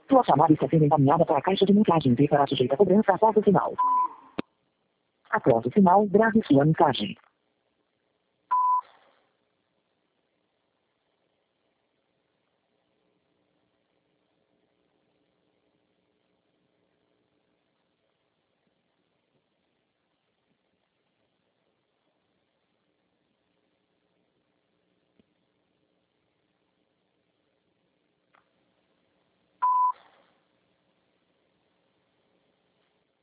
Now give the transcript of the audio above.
Sua chamada está sendo encaminhada para a caixa de mensagens e será sujeita a cobrança após o sinal. Após o sinal, grave sua mensagem.